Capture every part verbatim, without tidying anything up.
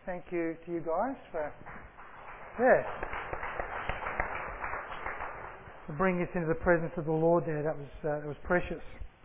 Thank you to you guys for, yeah, for bringing us into the presence of the Lord there. That was, uh, that was precious.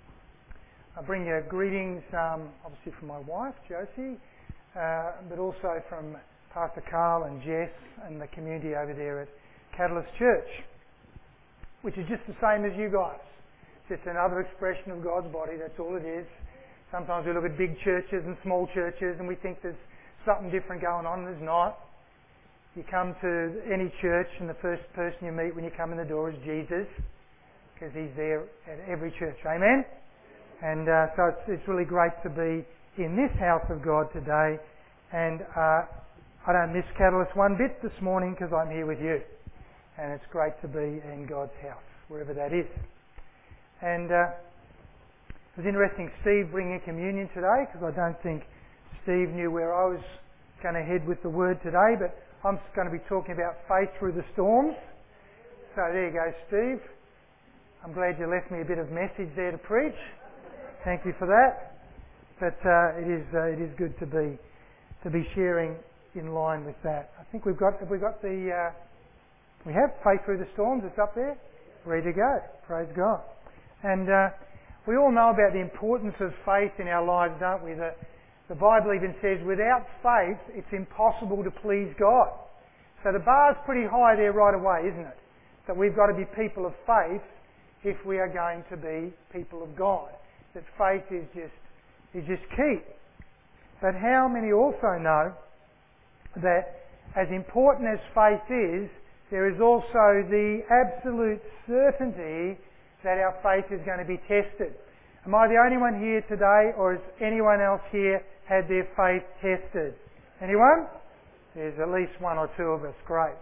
I bring you greetings, um, obviously from my wife, Josie, uh, but also from Pastor Carl and Jess and the community over there at Catalyst Church, which is just the same as you guys. Just another expression of God's body, that's all it is. Sometimes we look at big churches and small churches and we think there's something different going on, and there's not. You come to any church and the first person you meet when you come in the door is Jesus, because He's there at every church. Amen? And uh, so it's, it's really great to be in this house of God today, and uh, I don't miss Catalyst one bit this morning because I'm here with you, and it's great to be in God's house, wherever that is. And uh, it was interesting, Steve bringing communion today, because I don't think Steve knew where I was going to head with the word today, but I'm going to be talking about faith through the storms. So there you go, Steve. I'm glad you left me a bit of message there to preach. Thank you for that. But uh, it is uh, it is good to be to be sharing in line with that. I think we've got have we got the uh, we have faith through the storms. It's up there, ready to go. Praise God. And uh, we all know about the importance of faith in our lives, don't we? The, The Bible even says, without faith, it's impossible to please God. So the bar's pretty high there right away, isn't it? That we've got to be people of faith if we are going to be people of God. That faith is just is just key. But how many also know that as important as faith is, there is also the absolute certainty that our faith is going to be tested. Am I the only one here today, or has anyone else here had their faith tested? Anyone? There's at least one or two of us. Great.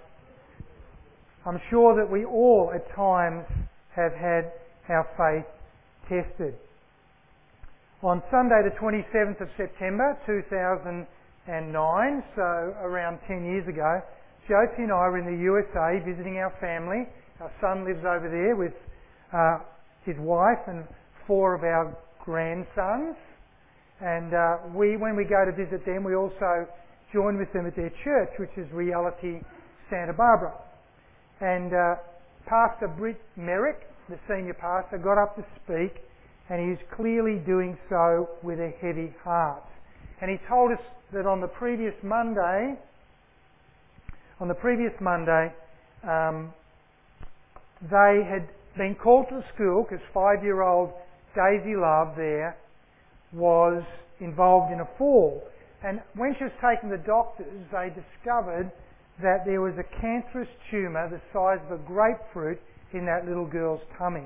I'm sure that we all at times have had our faith tested. On Sunday the twenty-seventh of September two thousand nine, so around ten years ago, Josie and I were in the U S A visiting our family. Our son lives over there with uh, his wife and four of our grandsons. And uh, we, when we go to visit them, we also join with them at their church, which is Reality Santa Barbara. And uh, Pastor Britt Merrick, the senior pastor, got up to speak, and he's clearly doing so with a heavy heart. And he told us that on the previous Monday, on the previous Monday, um, they had been called to the school because five-year-old Daisy Love there was involved in a fall. And when she was taken to the doctors, they discovered that there was a cancerous tumour the size of a grapefruit in that little girl's tummy.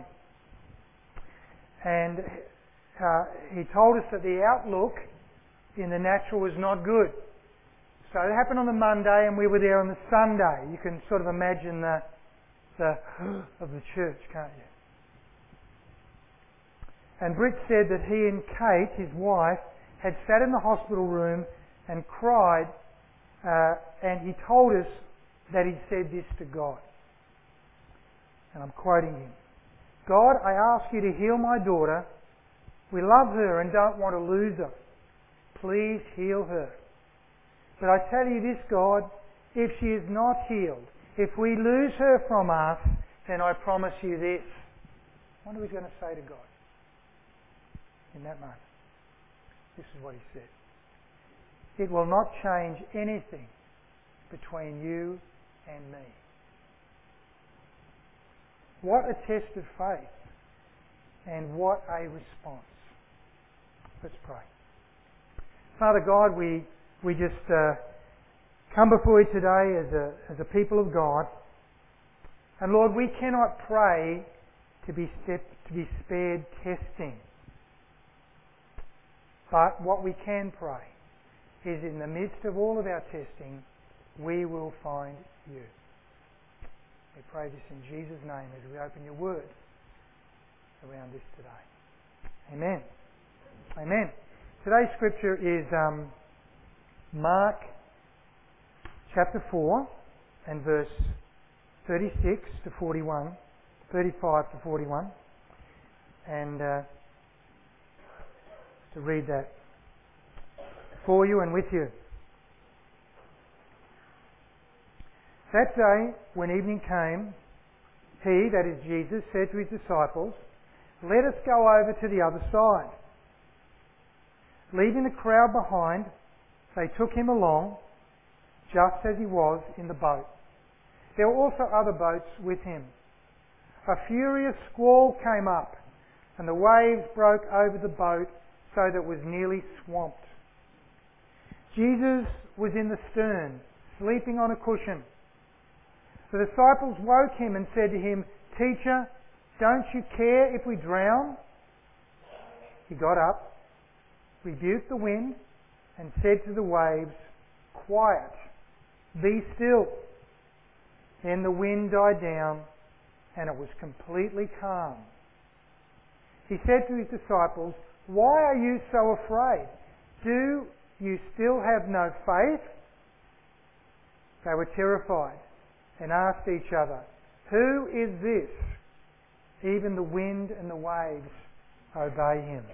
And uh, he told us that the outlook in the natural was not good. So it happened on the Monday, and we were there on the Sunday. You can sort of imagine the, the of the church, can't you? And Britt said that he and Kate, his wife, had sat in the hospital room and cried, uh, and he told us that he said this to God. And I'm quoting him. God, I ask you to heal my daughter. We love her and don't want to lose her. Please heal her. But I tell you this, God, if she is not healed, if we lose her from us, then I promise you this. What are we going to say to God in that moment? This is what he said. It will not change anything between you and me. What a test of faith, and what a response. Let's pray. Father God, we we just uh, come before you today as a as a people of God, and Lord, we cannot pray to be step, to be spared testing. But what we can pray is in the midst of all of our testing, we will find you. We pray this in Jesus' name as we open your word around this today. Amen. Amen. Today's scripture is um, Mark chapter four and verse thirty-six to forty-one, thirty-five to forty-one. And uh, to read that for you and with you. That day, when evening came, he, that is Jesus, said to his disciples, "Let us go over to the other side." Leaving the crowd behind, they took him along, just as he was in the boat. There were also other boats with him. A furious squall came up, and the waves broke over the boat so that it was nearly swamped. Jesus was in the stern, sleeping on a cushion. The disciples woke him and said to him, "Teacher, don't you care if we drown?" He got up, rebuked the wind, and said to the waves, "Quiet, be still." Then the wind died down, and it was completely calm. He said to his disciples, "Why are you so afraid? Do you still have no faith?" They were terrified and asked each other, "Who is this? Even the wind and the waves obey him."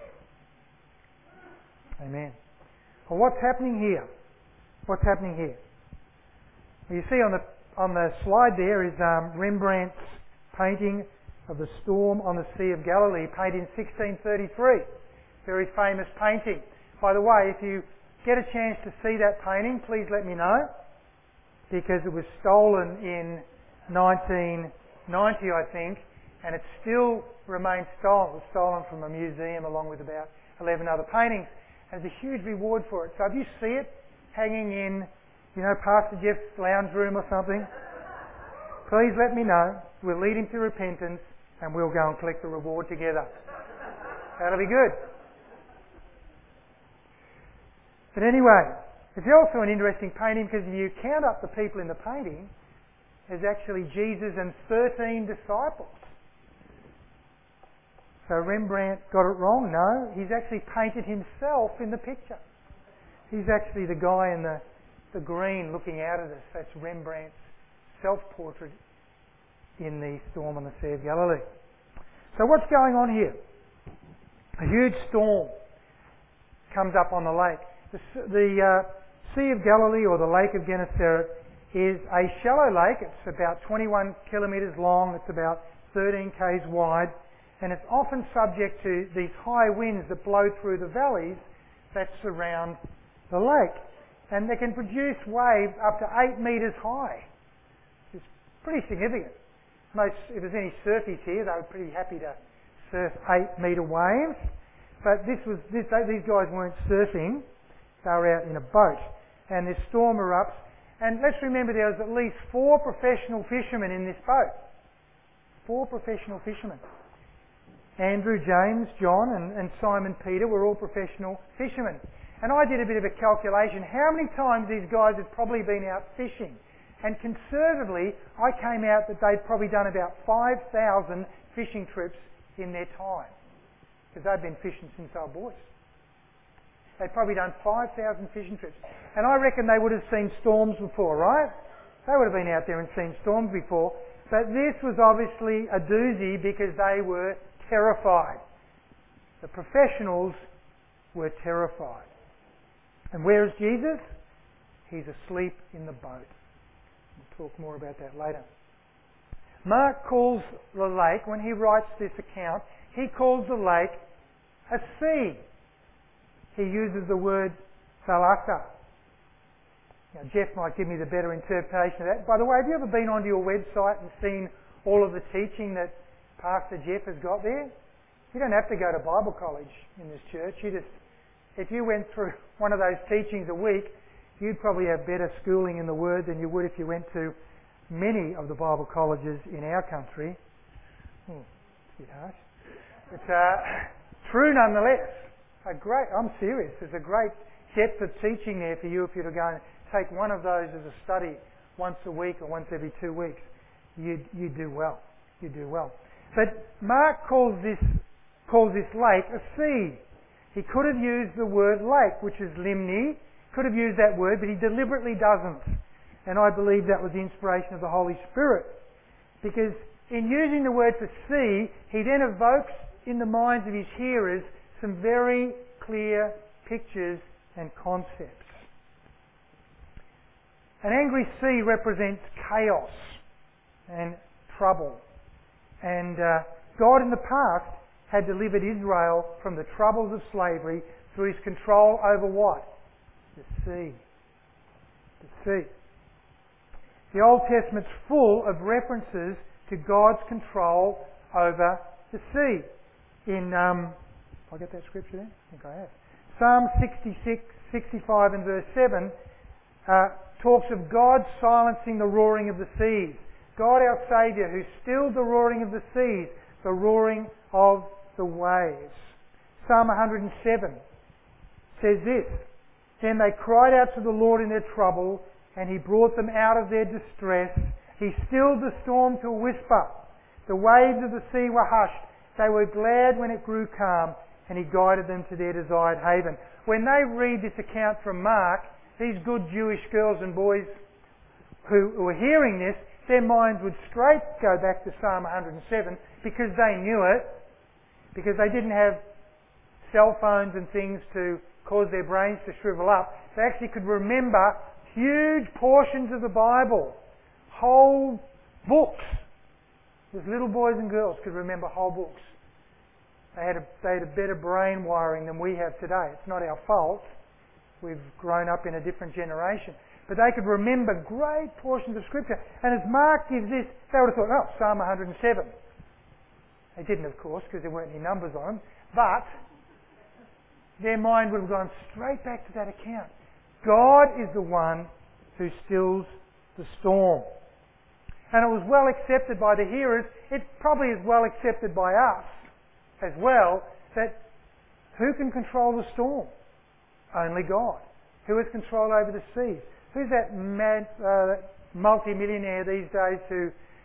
Amen. Well, what's happening here? What's happening here? Well, you see on the on the slide there is um, Rembrandt's painting of the storm on the Sea of Galilee, painted in sixteen thirty-three. Very famous painting. By the way, if you get a chance to see that painting, please let me know, because it was stolen in nineteen ninety, I think, and it still remains stolen. It was stolen from a museum along with about eleven other paintings. There's a huge reward for it. So if you see it hanging in, you know, Pastor Jeff's lounge room or something, please let me know. We'll lead him to repentance and we'll go and collect the reward together. That'll be good. But anyway, it's also an interesting painting because if you count up the people in the painting, there's actually Jesus and thirteen disciples. So Rembrandt got it wrong? No, he's actually painted himself in the picture. He's actually the guy in the, the green looking out at us. That's Rembrandt's self-portrait in the storm on the Sea of Galilee. So what's going on here? A huge storm comes up on the lake. The, the uh, Sea of Galilee, or the Lake of Gennesaret, is a shallow lake. It's about twenty-one kilometres long. It's about thirteen k's wide. And it's often subject to these high winds that blow through the valleys that surround the lake. And they can produce waves up to eight metres high. It's pretty significant. Most, if there's any surfies here, they were pretty happy to surf eight metre waves. But this was this, these guys weren't surfing. They were out in a boat. And this storm erupts. And let's remember there was at least four professional fishermen in this boat. Four professional fishermen. Andrew, James, John and, and Simon Peter were all professional fishermen. And I did a bit of a calculation. How many times these guys had probably been out fishing? And conservatively, I came out that they'd probably done about five thousand fishing trips in their time. Because they'd been fishing since they were boys. They'd probably done five thousand fishing trips. And I reckon they would have seen storms before, right? They would have been out there and seen storms before. But this was obviously a doozy because they were terrified. The professionals were terrified. And where is Jesus? He's asleep in the boat. We'll talk more about that later. Mark calls the lake, when he writes this account, he calls the lake a sea. He uses the word thalassa. Now, Jeff might give me the better interpretation of that. By the way, have you ever been onto your website and seen all of the teaching that Pastor Jeff has got there? You don't have to go to Bible college in this church. You just, if you went through one of those teachings a week, you'd probably have better schooling in the Word than you would if you went to many of the Bible colleges in our country. Hmm, it's a bit harsh. But uh, true nonetheless. A great, I'm serious. There's a great depth of teaching there for you if you were to go and take one of those as a study once a week or once every two weeks. You you do well. You do well. But Mark calls this calls this lake a sea. He could have used the word lake, which is limni, could have used that word, but he deliberately doesn't. And I believe that was the inspiration of the Holy Spirit. Because in using the word for sea, he then evokes in the minds of his hearers some very clear pictures and concepts. An angry sea represents chaos and trouble. And uh, God in the past had delivered Israel from the troubles of slavery through his control over what? The sea. The sea. The Old Testament's full of references to God's control over the sea. In, um, have I got that scripture there? I think I have. Psalm sixty-six, sixty-five and verse seven uh, talks of God silencing the roaring of the seas. God our Saviour who stilled the roaring of the seas, the roaring of the waves. Psalm one hundred seven says this, Then they cried out to the Lord in their trouble, and he brought them out of their distress. He stilled the storm to a whisper. The waves of the sea were hushed. They were glad when it grew calm, and he guided them to their desired haven. When they read this account from Mark, these good Jewish girls and boys who were hearing this, their minds would straight go back to Psalm one hundred seven because they knew it, because they didn't have cell phones and things to cause their brains to shrivel up. They actually could remember huge portions of the Bible, whole books. Those little boys and girls could remember whole books. They had, a, they had a better brain wiring than we have today. It's not our fault. We've grown up in a different generation. But they could remember great portions of Scripture. And as Mark gives this, they would have thought, oh, Psalm one hundred seven. They didn't, of course, because there weren't any numbers on them. But their mind would have gone straight back to that account. God is the one who stills the storm. And it was well accepted by the hearers. It probably is well accepted by us as well, that who can control the storm? Only God. Who has control over the seas? Who's that mad, uh, multi-millionaire these days who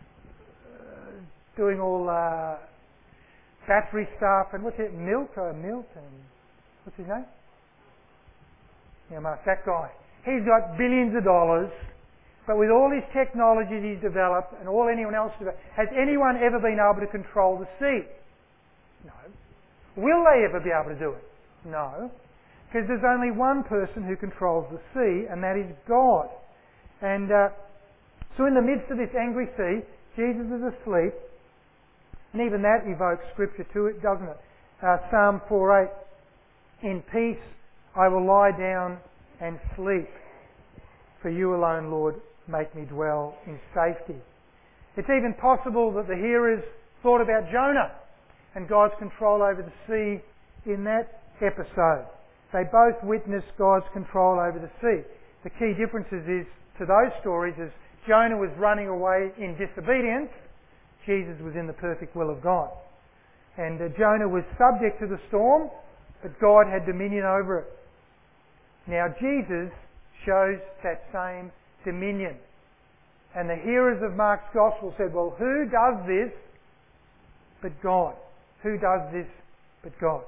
uh, doing all uh, battery stuff and what's it, Milt or Milt and what's his name? Yeah, Mark, that guy. He's got billions of dollars, but with all his technologies he's developed and all anyone else developed, has anyone ever been able to control the sea? No. Will they ever be able to do it? No. Because there's only one person who controls the sea, and that is God. And uh, so in the midst of this angry sea, Jesus is asleep, and even that evokes Scripture to it, doesn't it? Uh, Psalm four eight, In peace I will lie down and sleep, for you alone, Lord, make me dwell in safety. It's even possible that the hearers thought about Jonah and God's control over the sea in that episode. They both witnessed God's control over the sea. The key differences is to those stories is Jonah was running away in disobedience, Jesus was in the perfect will of God. And uh, Jonah was subject to the storm, but God had dominion over it. Now Jesus shows that same dominion. And the hearers of Mark's Gospel said, well, who does this but God? Who does this but God?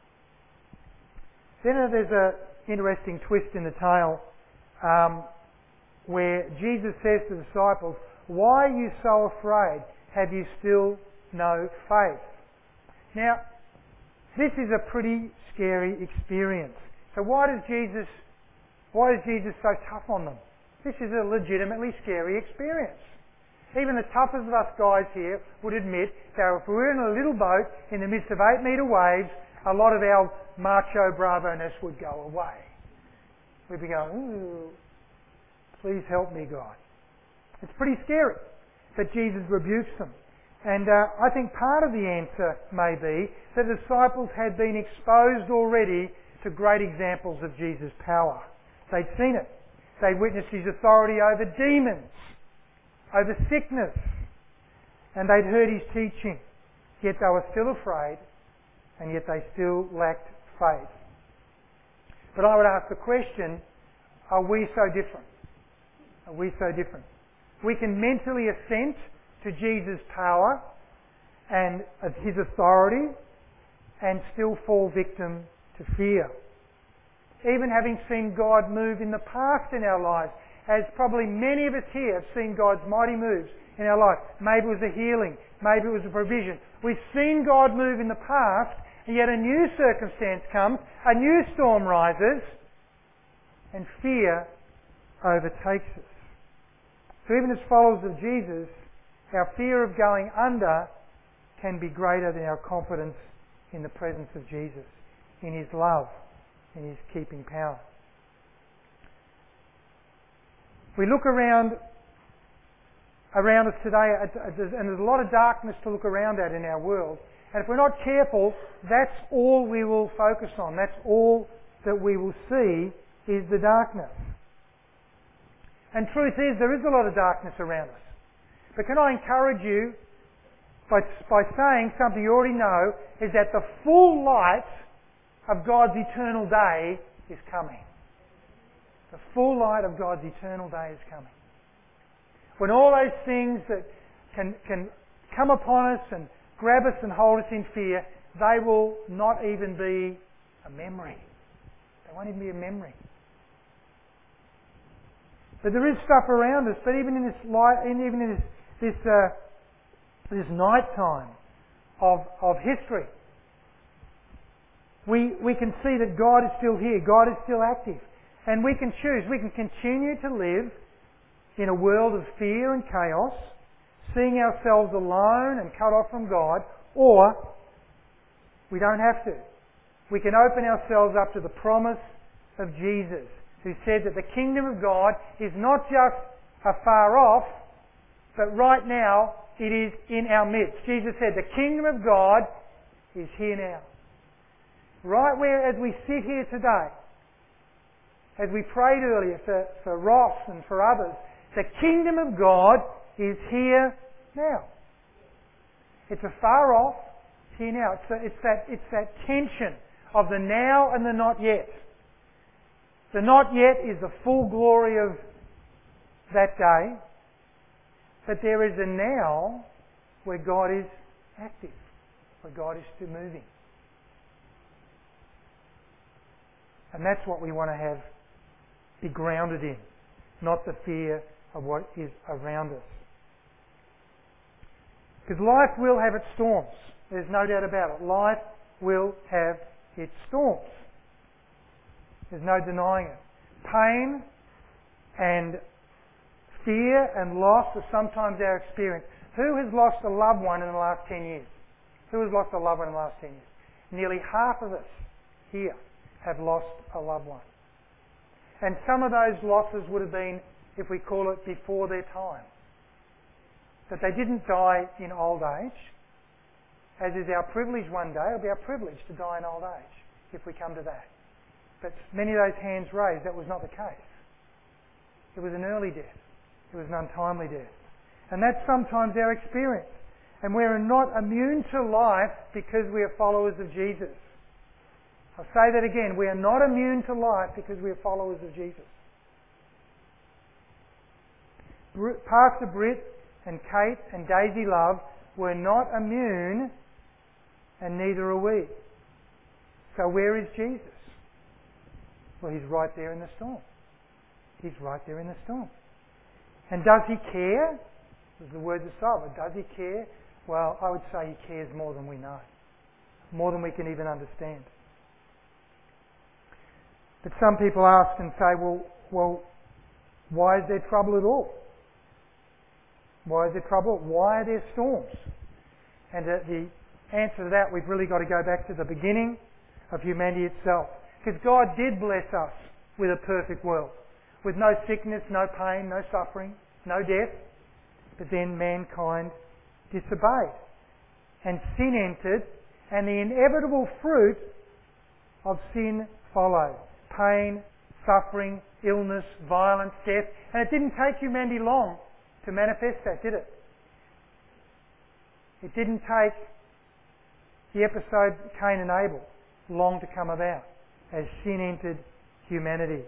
Then uh, there's an interesting twist in the tale um, where Jesus says to the disciples, why are you so afraid? Have you still no faith? Now, this is a pretty scary experience. So why does Jesus, why is Jesus so tough on them? This is a legitimately scary experience. Even the toughest of us guys here would admit that if we were in a little boat in the midst of eight metre waves, a lot of our macho bravo-ness would go away. We'd be going, ooh, please help me, God. It's pretty scary. But Jesus rebukes them. And uh, I think part of the answer may be that the disciples had been exposed already to great examples of Jesus' power. They'd seen it. They'd witnessed his authority over demons, over sickness, and they'd heard his teaching. Yet they were still afraid, and yet they still lacked faith. But I would ask the question, are we so different? Are we so different? We can mentally assent to Jesus' power and his authority and still fall victim to fear. Even having seen God move in the past in our lives, as probably many of us here have seen God's mighty moves in our life. Maybe it was a healing, maybe it was a provision. We've seen God move in the past, and yet a new circumstance comes, a new storm rises, and fear overtakes us. So even as followers of Jesus, our fear of going under can be greater than our confidence in the presence of Jesus, in His love, in His keeping power. We look around around us today, and there's a lot of darkness to look around at in our world. And if we're not careful, that's all we will focus on. That's all that we will see is the darkness. And truth is, there is a lot of darkness around us. But can I encourage you by, by saying something you already know, is that the full light of God's eternal day is coming. The full light of God's eternal day is coming. When all those things that can, can come upon us and grab us and hold us in fear, they will not even be a memory. They won't even be a memory. But there is stuff around us. But even in this light, even in this this, uh, this night time of of history, we we can see that God is still here. God is still active, and we can choose. We can continue to live in a world of fear and chaos, seeing ourselves alone and cut off from God, or we don't have to. We can open ourselves up to the promise of Jesus, who said that the kingdom of God is not just afar off, but right now it is in our midst. Jesus said the kingdom of God is here now. Right where, as we sit here today, as we prayed earlier for, for Ross and for others, the kingdom of God is here now. It's afar off, it's here now. It's, a, it's, that, it's that tension of the now and the not yet. The not yet is the full glory of that day, but there is a now where God is active, where God is still moving. And that's what we want to have be grounded in, not the fear of what is around us. Because life will have its storms. There's no doubt about it. Life will have its storms. There's no denying it. Pain and fear and loss are sometimes our experience. Who has lost a loved one in the last ten years? Who has lost a loved one in the last ten years? Nearly half of us here have lost a loved one. And some of those losses would have been, if we call it, before their time. That they didn't die in old age, as is our privilege one day. It'll be our privilege to die in old age, if we come to that. But many of those hands raised, that was not the case. It was an early death. It was an untimely death. And that's sometimes our experience. And we're not immune to life because we are followers of Jesus. I'll say that again. We are not immune to life because we are followers of Jesus. Pastor Britt and Kate and Daisy Love were not immune, and neither are we. So where is Jesus? Well, He's right there in the storm. He's right there in the storm. And does He care? There's the words of Solomon. Does He care? Well, I would say He cares more than we know. More than we can even understand. But some people ask and say, well, well, why is there trouble at all? Why is there trouble? Why are there storms? And uh, the answer to that, we've really got to go back to the beginning of humanity itself. Because God did bless us with a perfect world, with no sickness, no pain, no suffering, no death. But then mankind disobeyed, and sin entered, and the inevitable fruit of sin followed. Pain, suffering, illness, violence, death. And it didn't take humanity long to manifest that, did it? It didn't take the episode Cain and Abel long to come about as sin entered humanity.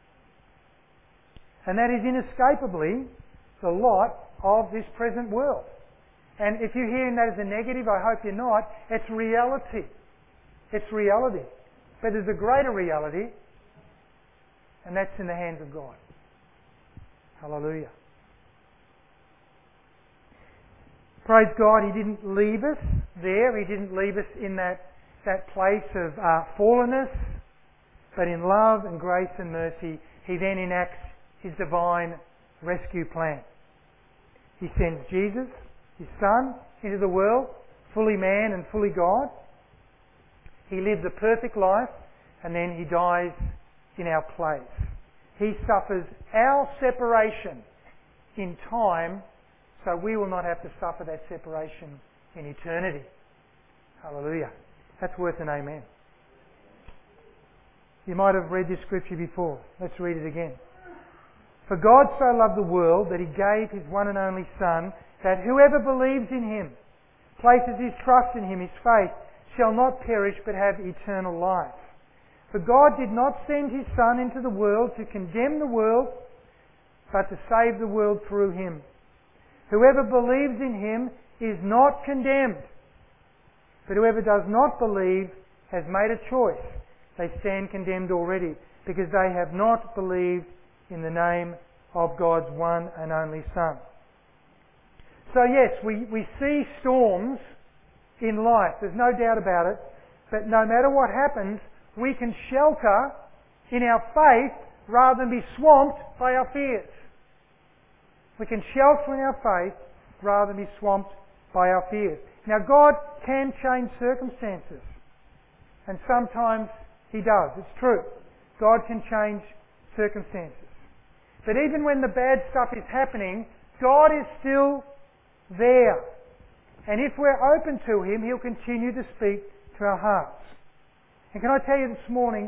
And that is inescapably the lot of this present world. And if you're hearing that as a negative, I hope you're not. It's reality. It's reality. But there's a greater reality, and that's in the hands of God. Hallelujah. Praise God, He didn't leave us there. He didn't leave us in that, that place of uh, fallenness. But in love and grace and mercy, He then enacts His divine rescue plan. He sends Jesus, His Son, into the world, fully man and fully God. He lives a perfect life, and then He dies in our place. He suffers our separation in time, so we will not have to suffer that separation in eternity. Hallelujah. That's worth an amen. You might have read this scripture before. Let's read it again. For God so loved the world that He gave His one and only Son, that whoever believes in Him, places his trust in Him, his faith, shall not perish but have eternal life. For God did not send His Son into the world to condemn the world, but to save the world through Him. Whoever believes in Him is not condemned, but whoever does not believe has made a choice. They stand condemned already, because they have not believed in the name of God's one and only Son. So yes, we, we see storms in life, there's no doubt about it, but no matter what happens, we can shelter in our faith rather than be swamped by our fears. We can shelter in our faith rather than be swamped by our fears. Now God can change circumstances, and sometimes He does, it's true. God can change circumstances. But even when the bad stuff is happening, God is still there. And if we're open to Him, He'll continue to speak to our hearts. And can I tell you this morning,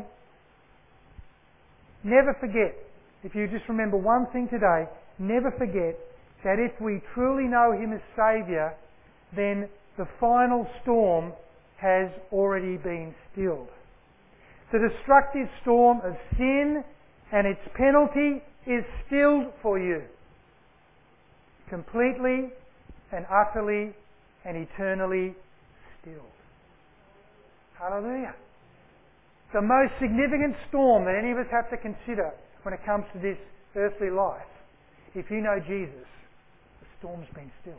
never forget, if you just remember one thing today, never forget that if we truly know Him as Saviour, then the final storm has already been stilled. The destructive storm of sin and its penalty is stilled for you. Completely and utterly and eternally stilled. Hallelujah. The most significant storm that any of us have to consider when it comes to this earthly life, if you know Jesus, the storm's been stilled.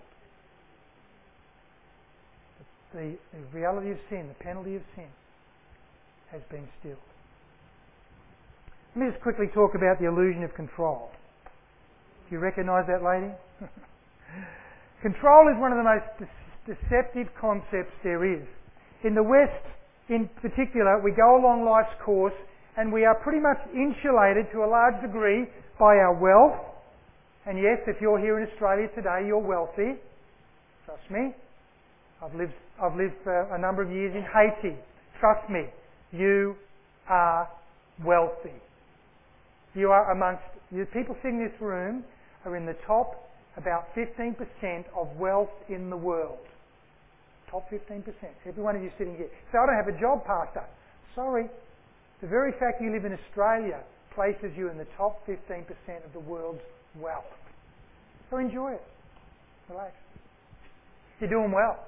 The, the reality of sin, the penalty of sin, has been stilled. Let me just quickly talk about the illusion of control. Do you recognise that lady? Control is one of the most de- deceptive concepts there is. In the West, in particular, we go along life's course and we are pretty much insulated to a large degree by our wealth. And yes, if you're here in Australia today, you're wealthy. Trust me. I've lived, I've lived for a number of years in Haiti. Trust me, you are wealthy. You are amongst, the people sitting in this room are in the top about fifteen percent of wealth in the world. Top fifteen percent. Every one of you sitting here. So I don't have a job, Pastor. Sorry. The very fact you live in Australia places you in the top fifteen percent of the world's wealth. So enjoy it. Relax. You're doing well.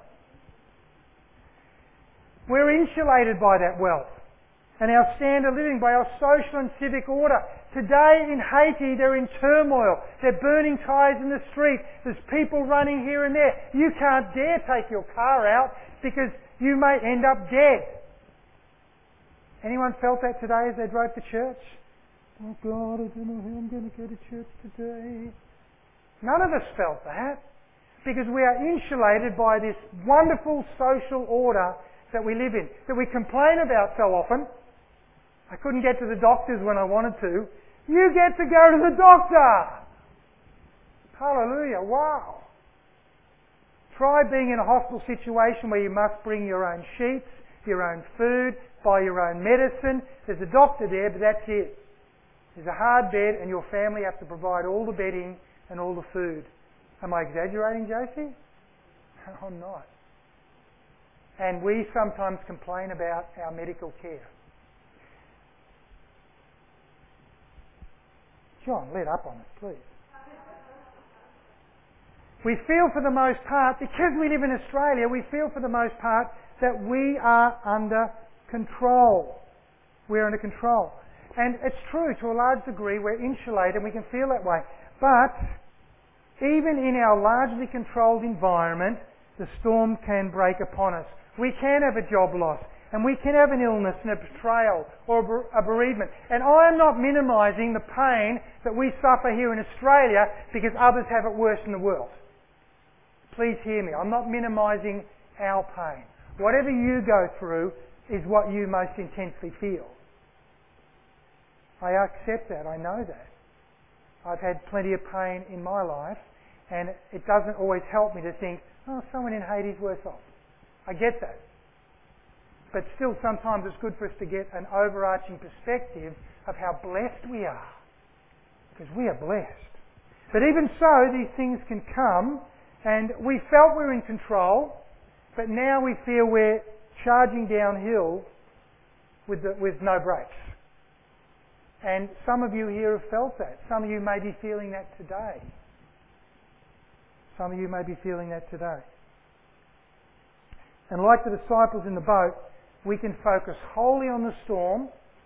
We're insulated by that wealth and our standard of living, by our social and civic order. Today in Haiti, they're in turmoil. They're burning tyres in the street. There's people running here and there. You can't dare take your car out because you may end up dead. Anyone felt that today as they drove to church? Oh God, I don't know how I'm going to go to church today. None of us felt that, because we are insulated by this wonderful social order that we live in, that we complain about so often. I couldn't get to the doctors when I wanted to. You get to go to the doctor! Hallelujah, wow. Try being in a hospital situation where you must bring your own sheets, your own food, buy your own medicine. There's a doctor there, but that's it. There's a hard bed and your family have to provide all the bedding and all the food. Am I exaggerating, Josie? No, I'm not. And we sometimes complain about our medical care. John, let up on us, please. We feel for the most part, because we live in Australia, we feel for the most part that we are under control. We're under control. And it's true, to a large degree, we're insulated and we can feel that way. But even in our largely controlled environment, the storm can break upon us. We can have a job loss, and we can have an illness and a betrayal or a bereavement. And I am not minimising the pain that we suffer here in Australia because others have it worse in the world. please hear me. I'm not minimising our pain. Whatever you go through is what you most intensely feel. I accept that. I know that. I've had plenty of pain in my life, and it doesn't always help me to think, oh, someone in Haiti is worse off. I get that. But still, sometimes it's good for us to get an overarching perspective of how blessed we are. Because we are blessed. But even so, these things can come, and we felt we were in control, but now we feel we're charging downhill with, the, with no brakes. And some of you here have felt that. Some of you may be feeling that today. Some of you may be feeling that today. And like the disciples in the boat, we can focus wholly on the storm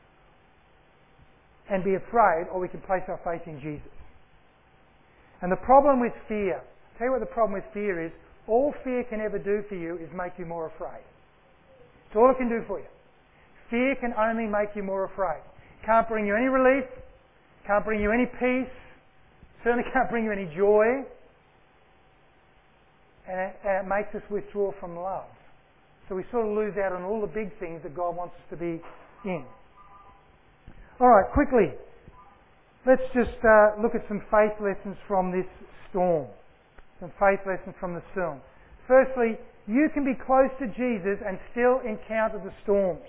and be afraid, or we can place our faith in Jesus. And the problem with fear, I'll tell you what the problem with fear is, all fear can ever do for you is make you more afraid. It's all it can do for you. Fear can only make you more afraid. Can't bring you any relief, can't bring you any peace, certainly can't bring you any joy, and it, and it makes us withdraw from love. So we sort of lose out on all the big things that God wants us to be in. Alright, quickly, let's just uh, look at some faith lessons from this storm. Some faith lessons from the storm. Firstly, you can be close to Jesus and still encounter the storms.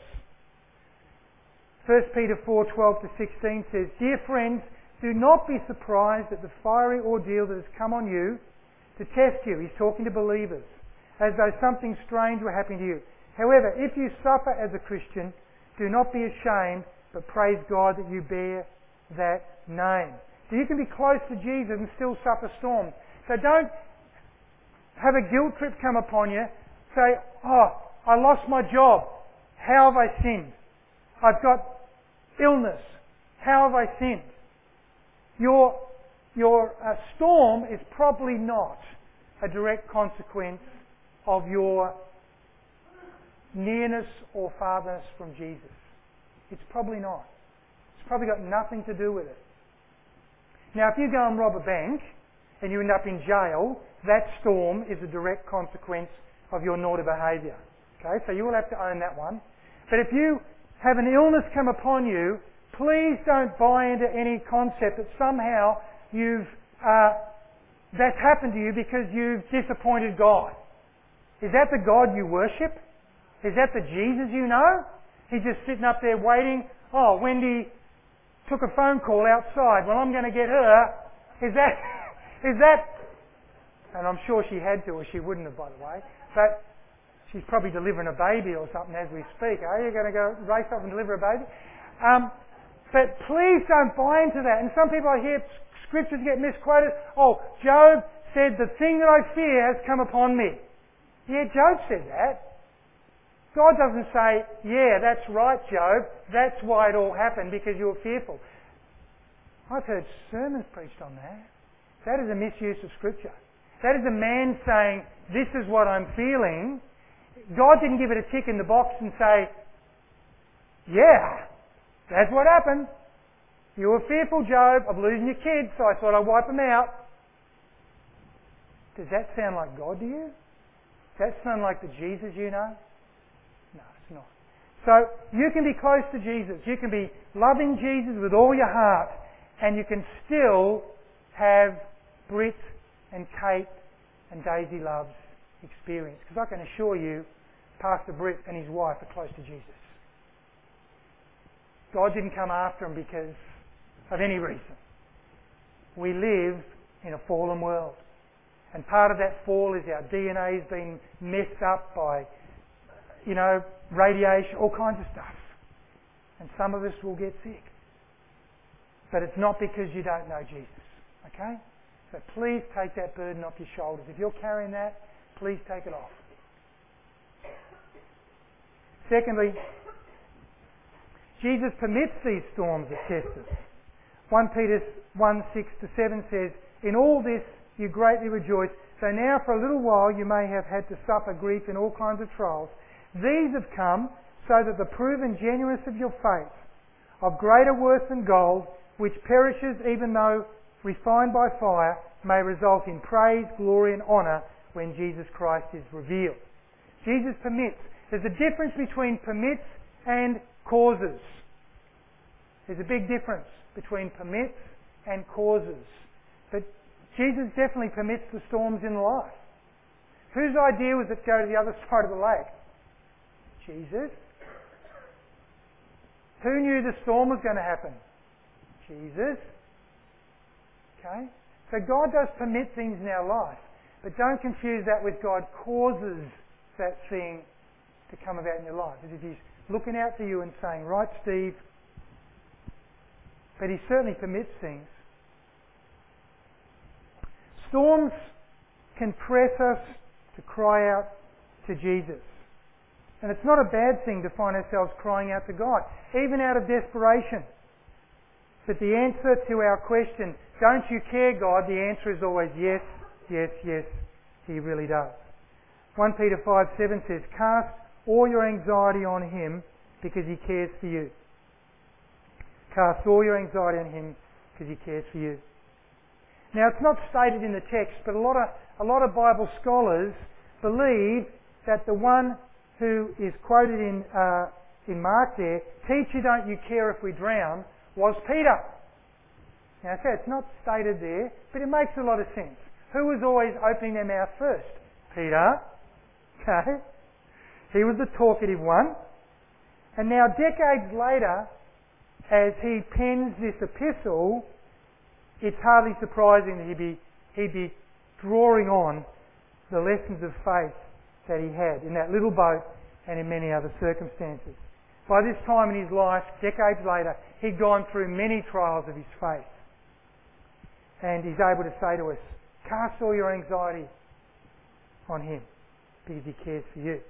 First Peter four twelve to sixteen says, Dear friends, do not be surprised at the fiery ordeal that has come on you to test you. He's talking to believers. As though something strange were happening to you. However, if you suffer as a Christian, do not be ashamed, but praise God that you bear that name. So you can be close to Jesus and still suffer storms. So don't have a guilt trip come upon you. Say, oh, I lost my job. How have I sinned? I've got illness. How have I sinned? Your, your uh, storm is probably not a direct consequence of your nearness or farthness from Jesus. It's probably not. It's probably got nothing to do with it. Now, if you go and rob a bank and you end up in jail, that storm is a direct consequence of your naughty behaviour. Okay, so you will have to own that one. But if you have an illness come upon you, please don't buy into any concept that somehow you've uh, that's happened to you because you've disappointed God. Is that the God you worship? Is that the Jesus you know? He's just sitting up there waiting. Oh, Wendy took a phone call outside. Well, I'm going to get her. Is that, is that, and I'm sure she had to, or she wouldn't have, by the way, but she's probably delivering a baby or something as we speak. Are you going to go race off and deliver a baby? Um, but please don't buy into that. And some people I hear scriptures get misquoted. Oh, Job said, the thing that I fear has come upon me. Yeah, Job said that. God doesn't say, yeah, that's right, Job. That's why it all happened, because you were fearful. I've heard sermons preached on that. That is a misuse of Scripture. That is a man saying, this is what I'm feeling. God didn't give it a tick in the box and say, yeah, that's what happened. You were fearful, Job, of losing your kids, so I thought I'd wipe them out. Does that sound like God to you? Does that sound like the Jesus you know? No, it's not. So you can be close to Jesus. You can be loving Jesus with all your heart, and you can still have Brit and Kate and Daisy Love's experience. Because I can assure you, Pastor Brit and his wife are close to Jesus. God didn't come after them because of any reason. We live in a fallen world. And part of that fall is our D N A has been messed up by, you know, radiation, all kinds of stuff. And some of us will get sick. But it's not because you don't know Jesus. Okay? So please take that burden off your shoulders. If you're carrying that, please take it off. Secondly, Jesus permits these storms that test us. First Peter one, six to seven says, in all this you greatly rejoice. So now for a little while you may have had to suffer grief in all kinds of trials. These have come so that the proven genuineness of your faith, of greater worth than gold, which perishes even though refined by fire, may result in praise, glory and honour when Jesus Christ is revealed. Jesus permits. There's a difference between permits and causes. There's a big difference between permits and causes. But Jesus definitely permits the storms in life. Whose idea was it to go to the other side of the lake? Jesus. Who knew the storm was going to happen? Jesus. Okay? So God does permit things in our life, but don't confuse that with God causes that thing to come about in your life. As if He's looking out for you and saying, right, Steve. But He certainly permits things. Storms can press us to cry out to Jesus. And it's not a bad thing to find ourselves crying out to God, even out of desperation. But the answer to our question, don't you care, God? The answer is always yes, yes, yes, He really does. First Peter five seven says, cast all your anxiety on Him because He cares for you. Cast all your anxiety on Him because He cares for you. Now, it's not stated in the text, but a lot of, a lot of Bible scholars believe that the one who is quoted in, uh, in Mark there, teacher, don't you care if we drown, was Peter. Now, okay, it's not stated there, but it makes a lot of sense. Who was always opening their mouth first? Peter. Okay. He was the talkative one. And now, decades later, as he pens this epistle, it's hardly surprising that he'd be, he'd be drawing on the lessons of faith that he had in that little boat and in many other circumstances. By this time in his life, decades later, he'd gone through many trials of his faith. And he's able to say to us, cast all your anxiety on Him because He cares for you.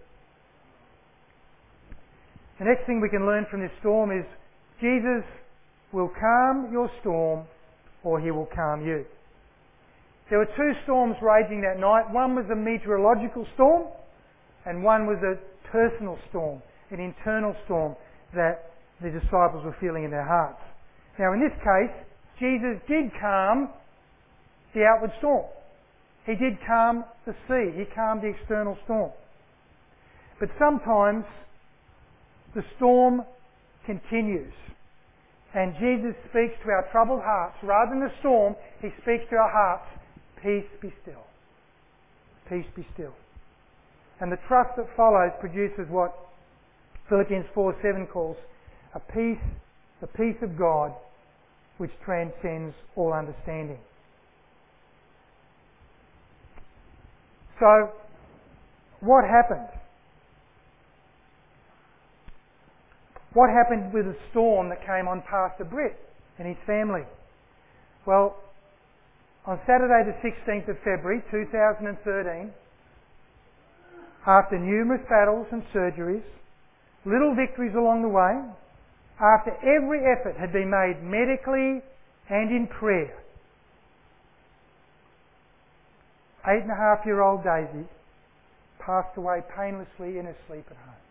The next thing we can learn from this storm is Jesus will calm your storm or He will calm you. There were two storms raging that night. One was a meteorological storm and one was a personal storm, an internal storm that the disciples were feeling in their hearts. Now in this case, Jesus did calm the outward storm. He did calm the sea. He calmed the external storm. But sometimes the storm continues. And Jesus speaks to our troubled hearts. Rather than the storm, He speaks to our hearts, peace be still. Peace be still. And the trust that follows produces what Philippians four seven calls a peace, the peace of God which transcends all understanding. So, what happened? What happened with the storm that came on Pastor Britt and his family? Well, on Saturday the sixteenth of February two thousand thirteen, after numerous battles and surgeries, little victories along the way, after every effort had been made medically and in prayer, eight and a half year old Daisy passed away painlessly in her sleep at home.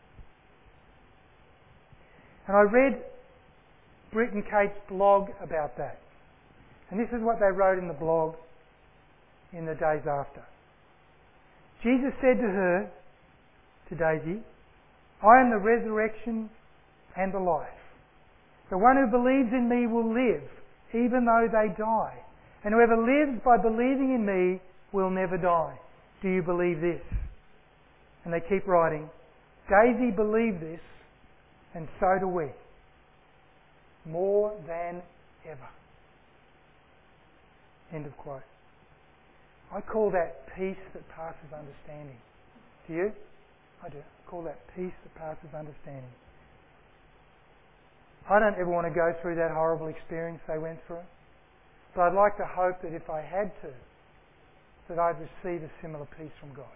And I read Britt and Kate's blog about that. And this is what they wrote in the blog in the days after. Jesus said to her, to Daisy, I am the resurrection and the life. The one who believes in me will live, even though they die. And whoever lives by believing in me will never die. Do you believe this? And they keep writing, Daisy believed this, and so do we. More than ever. End of quote. I call that peace that passes understanding. Do you? I do. I call that peace that passes understanding. I don't ever want to go through that horrible experience they went through. But I'd like to hope that if I had to, that I'd receive a similar peace from God.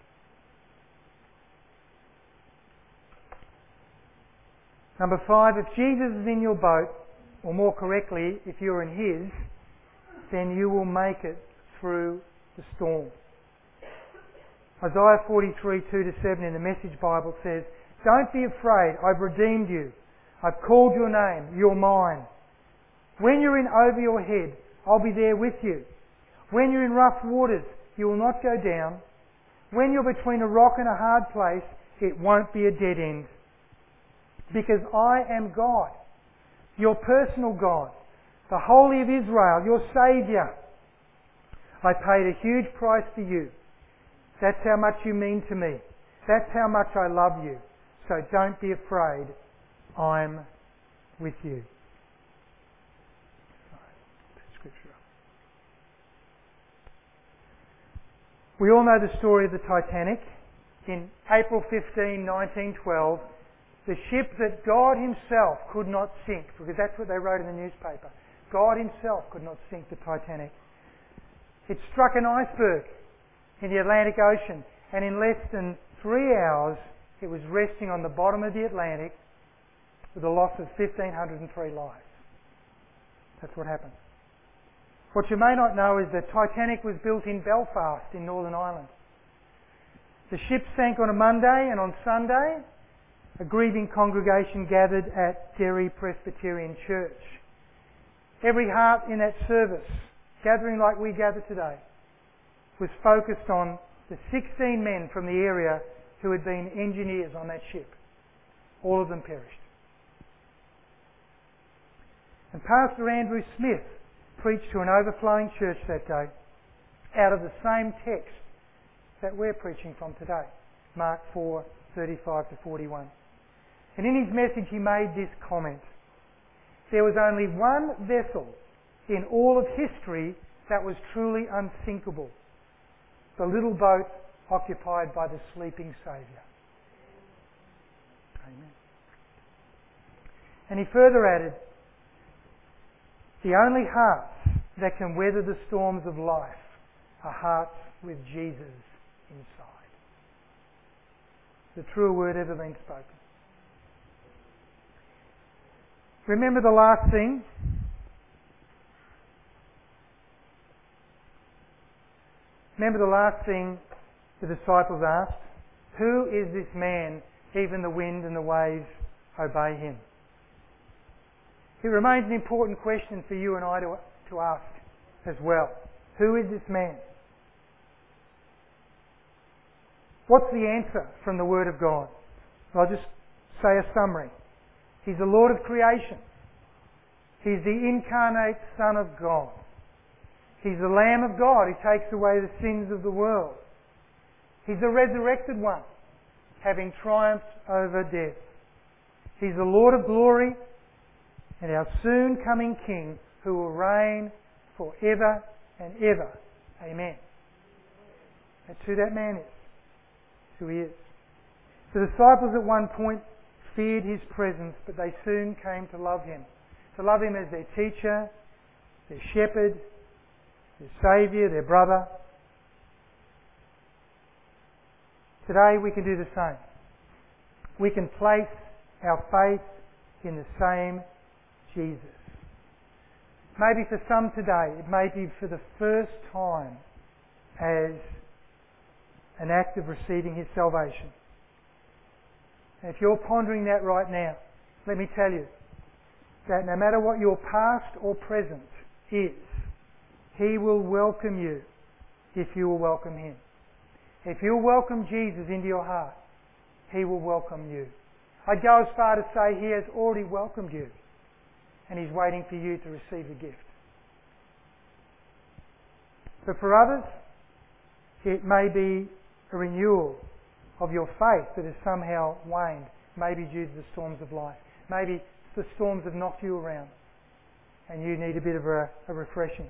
Number five, if Jesus is in your boat, or more correctly, if you're in His, then you will make it through the storm. Isaiah forty-three, two to seven in the Message Bible says, Don't be afraid, I've redeemed you. I've called your name, you're mine. When you're in over your head, I'll be there with you. When you're in rough waters, you will not go down. when you're between a rock and a hard place, it won't be a dead end. Because I am God, your personal God, the Holy of Israel, your Saviour. I paid a huge price for you. That's how much you mean to me. That's how much I love you. So don't be afraid. I'm with you. Scripture. We all know the story of the Titanic. In April fifteenth, nineteen twelve, the ship that God himself could not sink, because that's what they wrote in the newspaper. God himself could not sink the Titanic. It struck an iceberg in the Atlantic Ocean, and in less than three hours it was resting on the bottom of the Atlantic with a loss of one thousand five hundred three lives. That's what happened. What you may not know is that Titanic was built in Belfast in Northern Ireland. The ship sank on a Monday, and on Sunday a grieving congregation gathered at Derry Presbyterian Church. Every heart in that service, gathering like we gather today, was focused on the sixteen men from the area who had been engineers on that ship. All of them perished. And Pastor Andrew Smith preached to an overflowing church that day out of the same text that we're preaching from today, Mark four, thirty-five to forty-one. And in his message he made this comment: there was only one vessel in all of history that was truly unsinkable, the little boat occupied by the sleeping Saviour. Amen. And he further added, the only hearts that can weather the storms of life are hearts with Jesus inside. The truer word ever been spoken. Remember the last thing? Remember the last thing the disciples asked? Who is this man? Even the wind and the waves obey him. It remains an important question for you and I to, to ask as well. Who is this man? What's the answer from the Word of God? I'll just say a summary. He's the Lord of creation. He's the incarnate Son of God. He's the Lamb of God who takes away the sins of the world. He's the resurrected one, having triumphed over death. He's the Lord of glory and our soon coming King who will reign forever and ever. Amen. That's who that man is. That's who he is. The disciples at one point feared his presence, but they soon came to love him. To love him as their teacher, their shepherd, their saviour, their brother. Today we can do the same. We can place our faith in the same Jesus. Maybe for some today, it may be for the first time as an act of receiving his salvation. And if you're pondering that right now, let me tell you that no matter what your past or present is, he will welcome you if you will welcome him. If you'll welcome Jesus into your heart, he will welcome you. I'd go as far to say he has already welcomed you and he's waiting for you to receive the gift. But for others, it may be a renewal of your faith that has somehow waned, maybe due to the storms of life. Maybe the storms have knocked you around and you need a bit of a, a refreshing.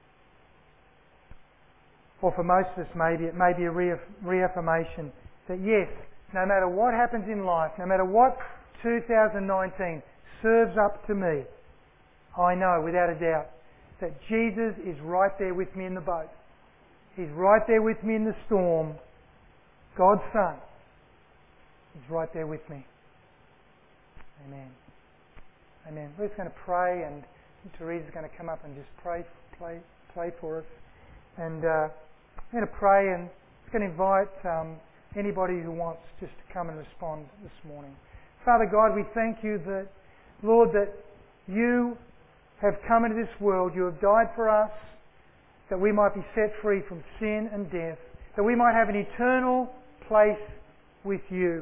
Or for most of us, maybe it may be a reaffirmation that yes, no matter what happens in life, no matter what two thousand nineteen serves up to me, I know without a doubt that Jesus is right there with me in the boat. He's right there with me in the storm. God's Son is right there with me. Amen. Amen. We're just going to pray, and Teresa's going to come up and just pray, play, play for us. And uh, I'm going to pray, and I'm going to invite um, anybody who wants just to come and respond this morning. Father God, we thank you that, Lord, that you have come into this world. You have died for us that we might be set free from sin and death, that we might have an eternal place with you.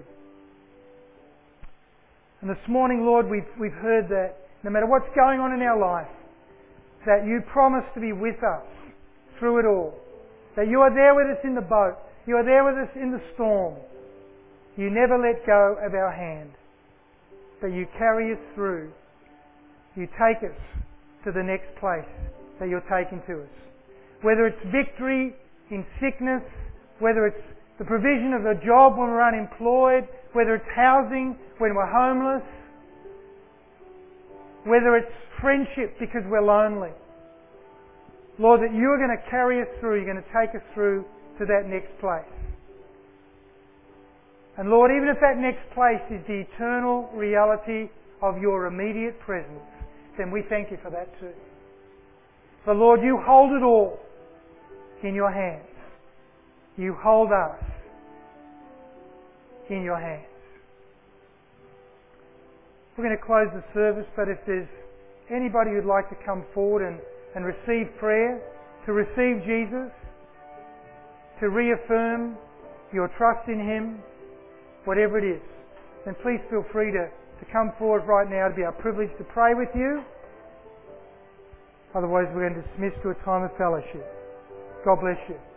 And this morning, Lord, we've, we've heard that no matter what's going on in our life, that you promise to be with us through it all. That you are there with us in the boat. You are there with us in the storm. You never let go of our hand. That you carry us through. You take us to the next place that you're taking to us. Whether it's victory in sickness, whether it's the provision of a job when we're unemployed, whether it's housing when we're homeless, whether it's friendship because we're lonely. Lord, that you are going to carry us through, you're going to take us through to that next place. And Lord, even if that next place is the eternal reality of your immediate presence, then we thank you for that too. For Lord, you hold it all in your hands. You hold us in your hands. We're going to close the service, but if there's anybody who'd like to come forward and, and receive prayer, to receive Jesus, to reaffirm your trust in Him, whatever it is, then please feel free to, to come forward right now. It'd be our privilege to pray with you. Otherwise, we're going to dismiss to a time of fellowship. God bless you.